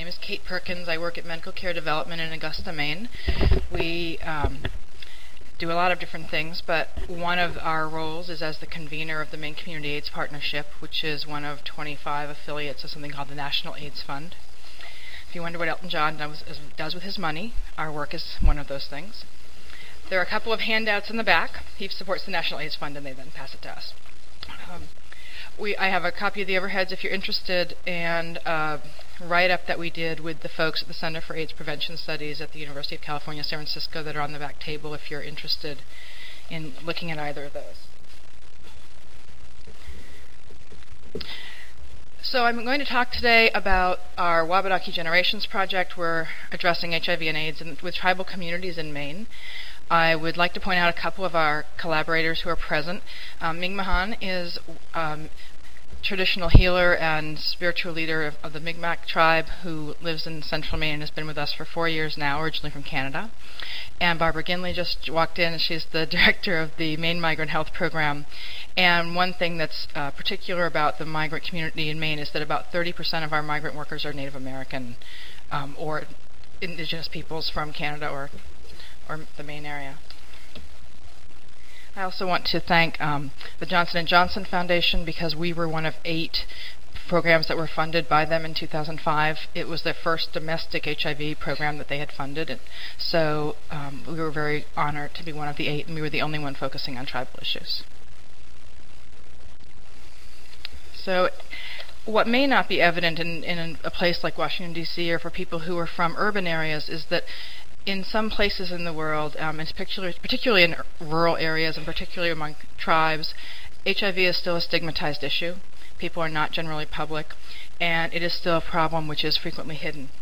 is Kate Perkins. I work at Medical Care Development in Augusta, Maine. We do a lot of different things, but one of our roles is as the convener of the Maine Community AIDS Partnership, which is one of 25 affiliates of something called the National AIDS Fund. If you wonder what Elton John does with his money, our work is one of those things. There are a couple of handouts in the back. He supports the National AIDS Fund, and they then pass it to us. I have a copy of the overheads if you're interested, and a write-up that we did with the folks at the Center for AIDS Prevention Studies at the University of California, San Francisco, that are on the back table if you're interested in looking at either of those. So I'm going to talk today about our Wabanaki Generations Project. We're addressing HIV and AIDS with tribal communities in Maine. I would like to point out a couple of our collaborators who are present. Ming Mahan is traditional healer and spiritual leader of the Mi'kmaq tribe who lives in central Maine and has been with us for 4 years now, originally from Canada. And Barbara Ginley just walked in, and she's the director of the Maine Migrant Health Program. And one thing that's particular about the migrant community in Maine is that about 30% of our migrant workers are Native American or indigenous peoples from Canada or the Maine area. I also want to thank the Johnson & Johnson Foundation because we were one of 8 programs that were funded by them in 2005. It was their first domestic HIV program that they had funded, and so we were very honored to be one of the 8, and we were the only one focusing on tribal issues. So what may not be evident in a place like Washington, D.C., or for people who are from urban areas is that in some places in the world, and particularly in rural areas and particularly among tribes, HIV is still a stigmatized issue. People are not generally public, and it is still a problem which is frequently hidden.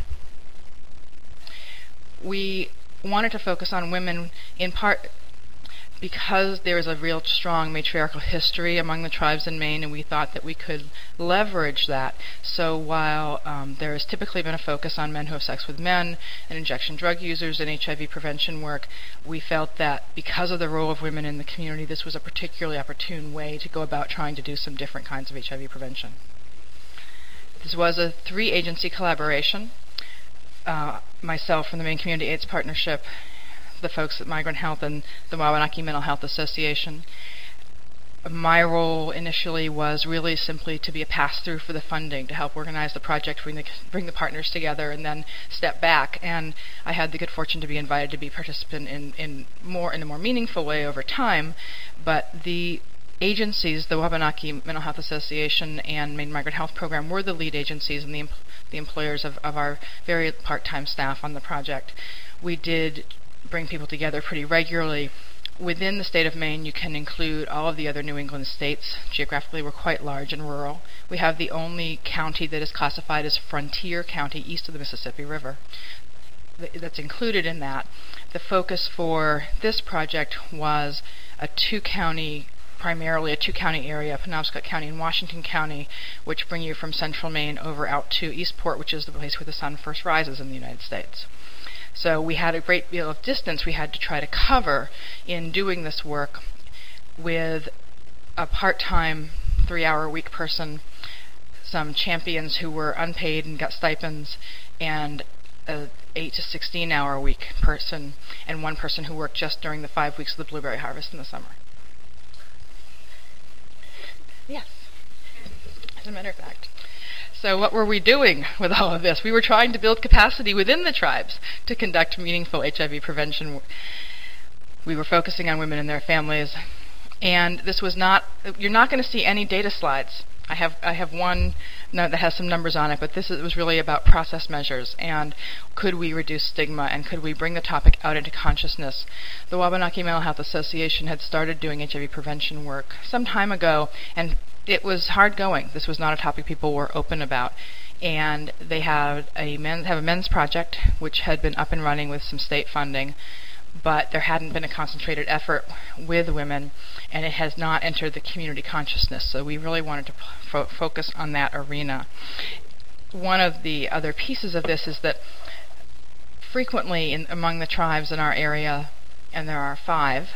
We wanted to focus on women in part because there is a real strong matriarchal history among the tribes in Maine, and we thought that we could leverage that. So while there has typically been a focus on men who have sex with men and injection drug users and HIV prevention work, we felt that because of the role of women in the community, this was a particularly opportune way to go about trying to do some different kinds of HIV prevention. This was a 3-agency collaboration. Myself from the Maine Community AIDS Partnership, the folks at Migrant Health, and the Wabanaki Mental Health Association. My role initially was really simply to be a pass-through for the funding, to help organize the project, bring the partners together, and then step back. And I had the good fortune to be invited to be a participant in a more meaningful way over time. But the agencies, the Wabanaki Mental Health Association and Maine Migrant Health Program, were the lead agencies and the employers of our very part-time staff on the project. We did bring people together pretty regularly. Within the state of Maine, you can include all of the other New England states. Geographically, we're quite large and rural. We have the only county that is classified as frontier county east of the Mississippi River. That's included in that. The focus for this project was primarily a 2-county area, Penobscot County and Washington County, which bring you from central Maine over out to Eastport, which is the place where the sun first rises in the United States. So we had a great deal of distance we had to try to cover in doing this work with a part-time 3-hour-a-week person, some champions who were unpaid and got stipends, and a 8 to 16-hour-a-week person, and one person who worked just during the 5 weeks of the blueberry harvest in the summer. Yes, as a matter of fact. So what were we doing with all of this? We were trying to build capacity within the tribes to conduct meaningful HIV prevention. We were focusing on women and their families. And this was not, you're not going to see any data slides. I have one note that has some numbers on it, but it was really about process measures and could we reduce stigma and could we bring the topic out into consciousness. The Wabanaki Mental Health Association had started doing HIV prevention work some time ago, and it was hard going. This was not a topic people were open about. And they have a men's project which had been up and running with some state funding, but there hadn't been a concentrated effort with women, and it has not entered the community consciousness. So we really wanted to focus on that arena. One of the other pieces of this is that frequently among the tribes in our area, and there are 5,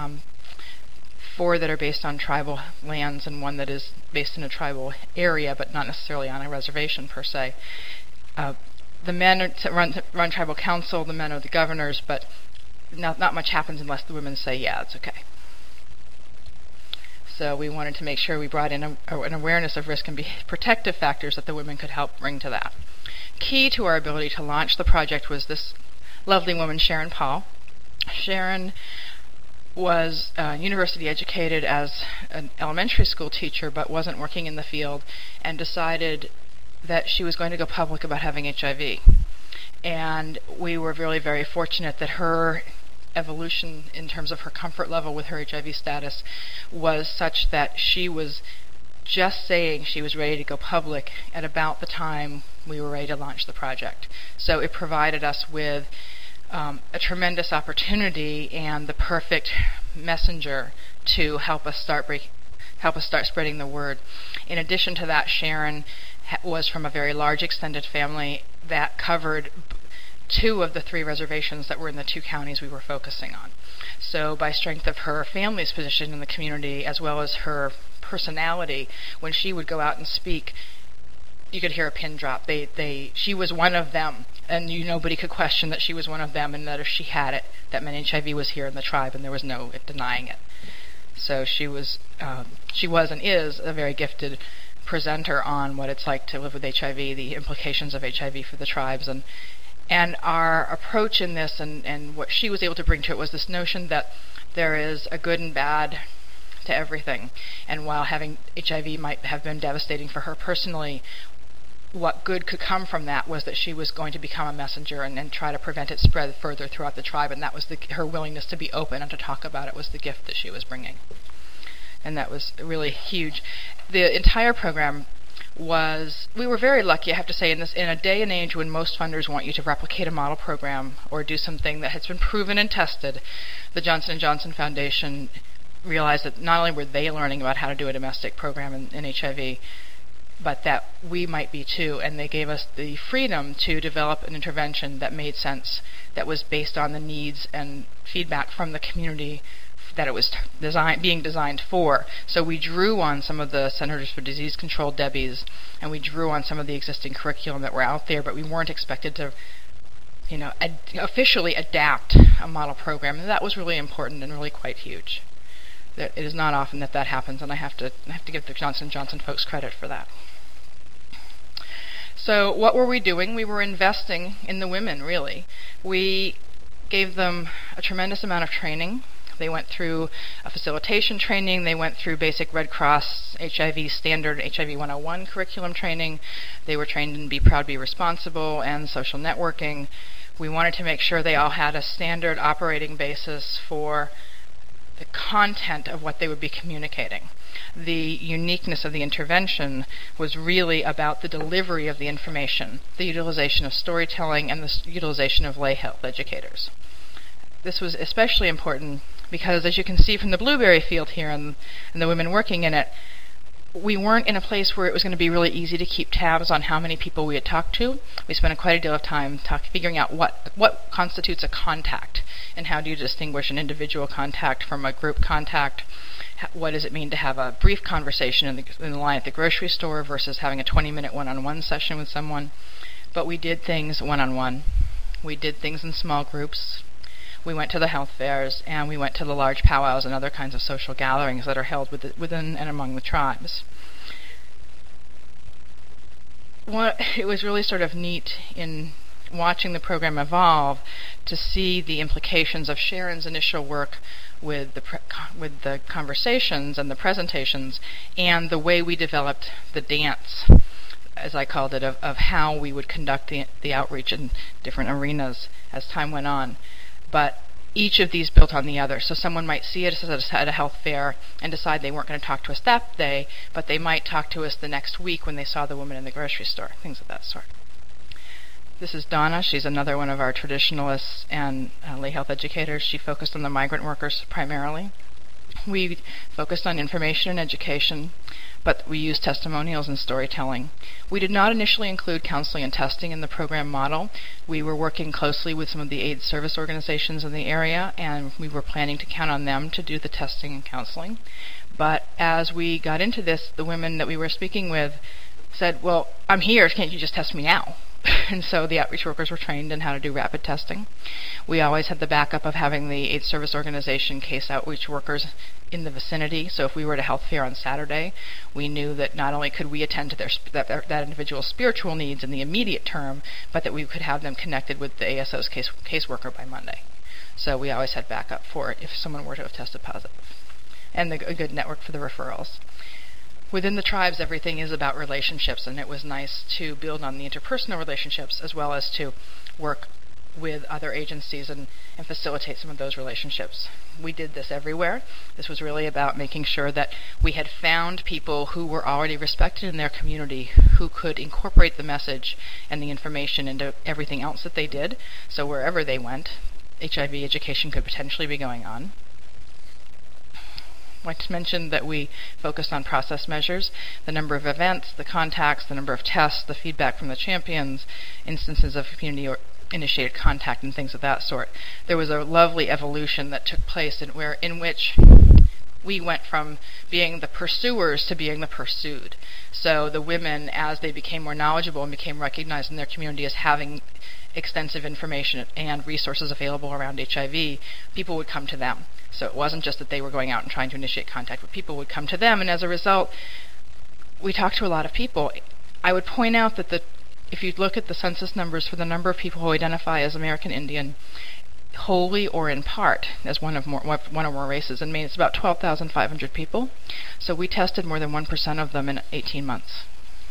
4 that are based on tribal lands and 1 that is based in a tribal area but not necessarily on a reservation per se. The men run tribal council, the men are the governors, but not much happens unless the women say, yeah, it's okay. So we wanted to make sure we brought in an awareness of risk and protective factors that the women could help bring to that. Key to our ability to launch the project was this lovely woman, Sharon Paul. Sharon was university educated as an elementary school teacher, but wasn't working in the field, and decided that she was going to go public about having HIV. And we were really very fortunate that her evolution in terms of her comfort level with her HIV status was such that she was just saying she was ready to go public at about the time we were ready to launch the project. So it provided us with a tremendous opportunity and the perfect messenger to help us start spreading the word. In addition to that, Sharon was from a very large extended family that covered 2 of the 3 reservations that were in the 2 counties we were focusing on. So by strength of her family's position in the community, as well as her personality, when she would go out and speak, you could hear a pin drop. She was one of them, and nobody could question that she was one of them, and that if she had it, that meant HIV was here in the tribe, and there was no denying it. So she was and is a very gifted presenter on what it's like to live with HIV, the implications of HIV for the tribes, and our approach in this and what she was able to bring to it was this notion that there is a good and bad to everything. And while having HIV might have been devastating for her personally, what good could come from that was that she was going to become a messenger and try to prevent it spread further throughout the tribe, and that was her willingness to be open and to talk about it was the gift that she was bringing. And that was really huge. The entire program we were very lucky, I have to say, in a day and age when most funders want you to replicate a model program or do something that has been proven and tested. The Johnson & Johnson Foundation realized that not only were they learning about how to do a domestic program in HIV, but that we might be too, and they gave us the freedom to develop an intervention that made sense, that was based on the needs and feedback from the community that it was being designed for. So we drew on some of the Centers for Disease Control, DEBIs, and we drew on some of the existing curriculum that were out there, but we weren't expected to officially adapt a model program, and that was really important and really quite huge. It is not often that happens, and I have to give the Johnson & Johnson folks credit for that. So what were we doing? We were investing in the women, really. We gave them a tremendous amount of training. They went through a facilitation training. They went through basic Red Cross HIV standard HIV 101 curriculum training. They were trained in Be Proud, Be Responsible and social networking. We wanted to make sure they all had a standard operating basis for the content of what they would be communicating. The uniqueness of the intervention was really about the delivery of the information, the utilization of storytelling, and the utilization of lay health educators. This was especially important because, as you can see from the blueberry field here and the women working in it, we weren't in a place where it was going to be really easy to keep tabs on how many people we had talked to. We spent quite a deal of time figuring out what constitutes a contact and how do you distinguish an individual contact from a group contact. What does it mean to have a brief conversation in the line at the grocery store versus having a 20-minute one-on-one session with someone? But we did things one-on-one. We did things in small groups. We went to the health fairs, and we went to the large powwows and other kinds of social gatherings that are held within and among the tribes. It was really sort of neat in watching the program evolve to see the implications of Sharon's initial work with the conversations and the presentations, and the way we developed the dance, as I called it, of how we would conduct the outreach in different arenas as time went on. But each of these built on the other. So someone might see it at a health fair and decide they weren't going to talk to us that day, but they might talk to us the next week when they saw the woman in the grocery store, things of that sort. This is Donna. She's another one of our traditionalists and lay health educators. She focused on the migrant workers primarily. We focused on information and education, but we used testimonials and storytelling. We did not initially include counseling and testing in the program model. We were working closely with some of the AIDS service organizations in the area, and we were planning to count on them to do the testing and counseling. But as we got into this, the women that we were speaking with said, well, I'm here, can't you just test me now? And so the outreach workers were trained in how to do rapid testing. We always had the backup of having the AIDS Service Organization case outreach workers in the vicinity. So if we were at a health fair on Saturday, we knew that not only could we attend to that individual's spiritual needs in the immediate term, but that we could have them connected with the ASO's caseworker by Monday. So we always had backup for it if someone were to have tested positive. And a good network for the referrals. Within the tribes, everything is about relationships, and it was nice to build on the interpersonal relationships as well as to work with other agencies and facilitate some of those relationships. We did this everywhere. This was really about making sure that we had found people who were already respected in their community who could incorporate the message and the information into everything else that they did. So wherever they went, HIV education could potentially be going on. I just mentioned that we focused on process measures, the number of events, the contacts, the number of tests, the feedback from the champions, instances of community-initiated contact, and things of that sort. There was a lovely evolution that took place in which we went from being the pursuers to being the pursued. So the women, as they became more knowledgeable and became recognized in their community as having extensive information and resources available around HIV, people would come to them. So it wasn't just that they were going out and trying to initiate contact, but people would come to them, and as a result, we talked to a lot of people. I would point out that if you look at the census numbers for the number of people who identify as American Indian, wholly or in part, as one or more races, in Maine, it's about 12,500 people. So we tested more than 1% of them in 18 months.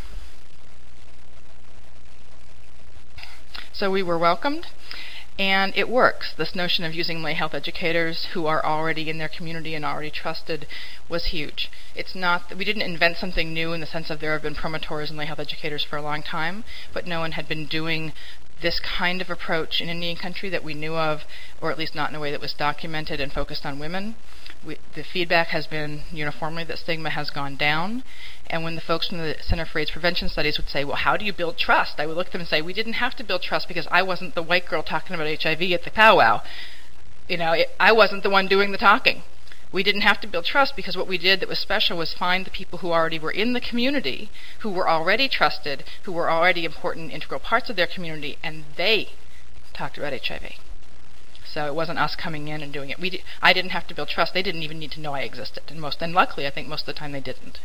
So we were welcomed, and it works. This notion of using lay health educators who are already in their community and already trusted was huge. It's not that we didn't invent something new in the sense of there have been promotors and lay health educators for a long time, but no one had been doing this kind of approach in Indian country that we knew of, or at least not in a way that was documented and focused on women. The feedback has been uniformly that stigma has gone down. And when the folks from the Center for AIDS Prevention Studies would say, well, how do you build trust? I would look at them and say, we didn't have to build trust because I wasn't the white girl talking about HIV at the powwow. I wasn't the one doing the talking. We didn't have to build trust because what we did that was special was find the people who already were in the community, who were already trusted, who were already important, integral parts of their community, and they talked about HIV. So it wasn't us coming in and doing it. I didn't have to build trust. They didn't even need to know I existed. And luckily, I think most of the time they didn't.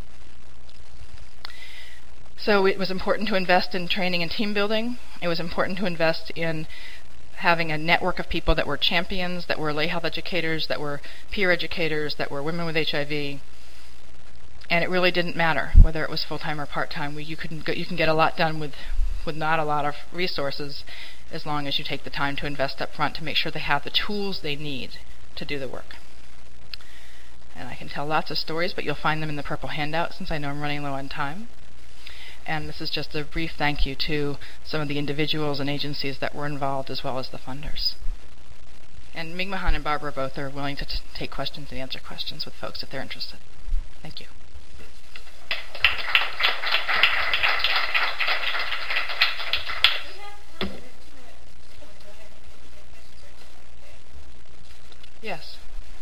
So it was important to invest in training and team building. It was important to invest in having a network of people that were champions, that were lay health educators, that were peer educators, that were women with HIV. And it really didn't matter whether it was full-time or part-time. You can get a lot done with not a lot of resources, as long as you take the time to invest up front to make sure they have the tools they need to do the work. And I can tell lots of stories, but you'll find them in the purple handout since I know I'm running low on time. And this is just a brief thank you to some of the individuals and agencies that were involved as well as the funders. And Migmahan and Barbara both are willing to take questions and answer questions with folks if they're interested. Thank you. Yes.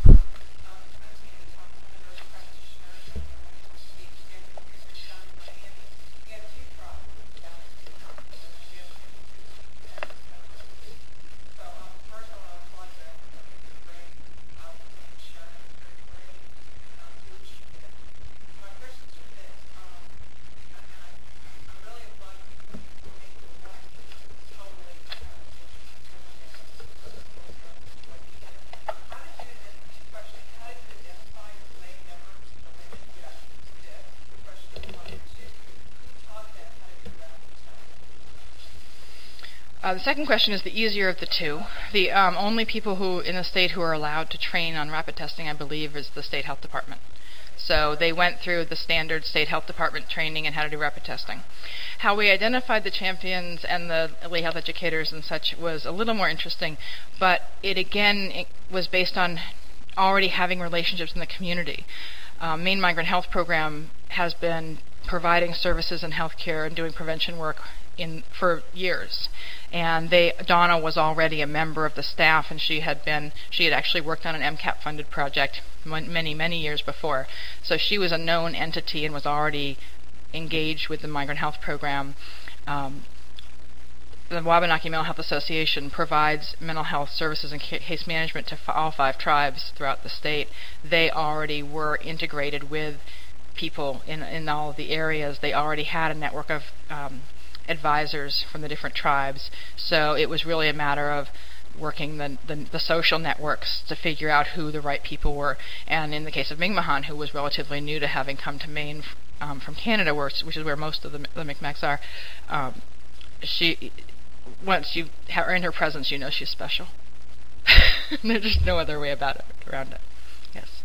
The second question is the easier of the two. The only people who in the state who are allowed to train on rapid testing, I believe, is the state health department. So they went through the standard state health department training in how to do rapid testing. How we identified the champions and the lay health educators and such was a little more interesting, but it was based on already having relationships in the community. Maine Migrant Health Program has been providing services in healthcare and doing prevention work for years. And Donna was already a member of the staff, and she had actually worked on an MCAP funded project many, many years before. So she was a known entity and was already engaged with the Migrant Health Program. the Wabanaki Mental Health Association provides mental health services and case management to all 5 tribes throughout the state. They already were integrated with people in all of the areas. They already had a network of advisors from the different tribes. So it was really a matter of working the social networks to figure out who the right people were. And in the case of Mi'kmaq, who was relatively new to having come to Maine from Canada, which is where most of the Mi'kmaqs are, she, once you are in her presence, you know she's special. There's just no other way around it. Yes.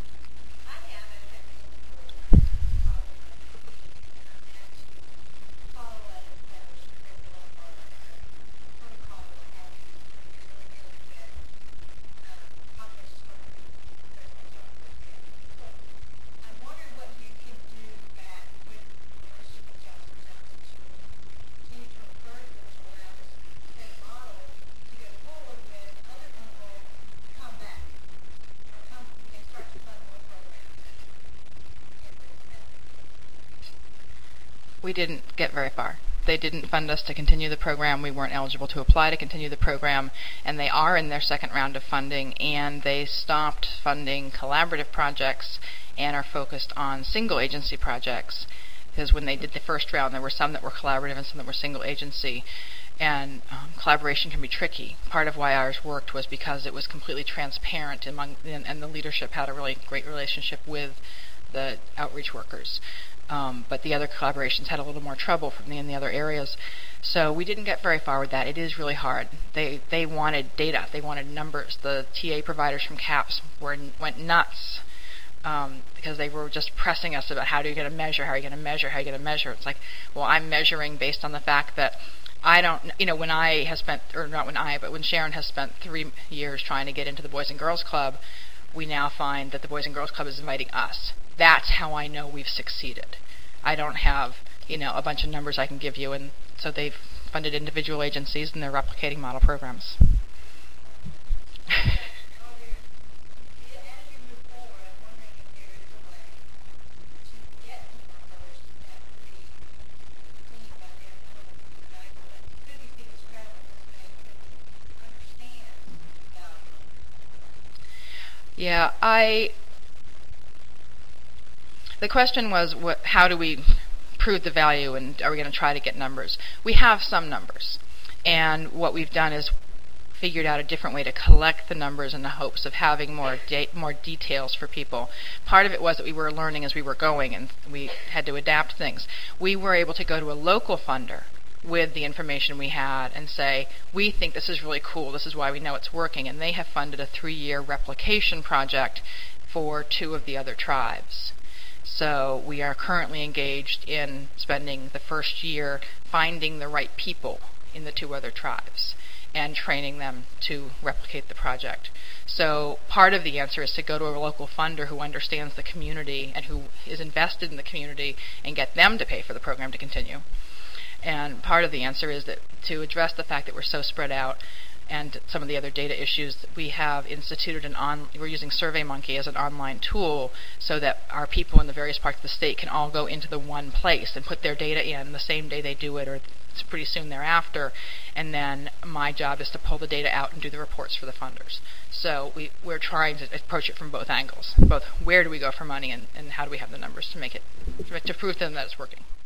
We didn't get very far. They didn't fund us to continue the program. We weren't eligible to apply to continue the program, and they are in their second round of funding, and they stopped funding collaborative projects and are focused on single agency projects, because when they did the first round, there were some that were collaborative and some that were single agency, and collaboration can be tricky. Part of why ours worked was because it was completely transparent and the leadership had a really great relationship with the outreach workers. But the other collaborations had a little more trouble in the other areas. So we didn't get very far with that. It is really hard. They wanted data. They wanted numbers. The TA providers from CAPS went nuts because they were just pressing us about how are you going to measure, how are you going to measure, how are you going to measure. It's like, well, I'm measuring based on the fact that I don't, when I have spent, or not when I, but when Sharon has spent 3 years trying to get into the Boys and Girls Club, we now find that the Boys and Girls Club is inviting us. That's how I know we've succeeded. I don't have, a bunch of numbers I can give you, and so they've funded individual agencies and they're replicating model programs. Yeah, the question was, how do we prove the value, and are we going to try to get numbers? We have some numbers, and what we've done is figured out a different way to collect the numbers in the hopes of having more details for people. Part of it was that we were learning as we were going, and we had to adapt things. We were able to go to a local funder with the information we had and say, we think this is really cool, this is why we know it's working, and they have funded a 3-year replication project for 2 of the other tribes. So we are currently engaged in spending the first year finding the right people in the 2 other tribes and training them to replicate the project. So part of the answer is to go to a local funder who understands the community and who is invested in the community and get them to pay for the program to continue. And part of the answer is that to address the fact that we're so spread out and some of the other data issues, we have instituted we're using SurveyMonkey as an online tool so that our people in the various parts of the state can all go into the one place and put their data in the same day they do it, or pretty soon thereafter, and then my job is to pull the data out and do the reports for the funders. So we're trying to approach it from both angles, both where do we go for money and how do we have the numbers to make it, to prove to them that it's working.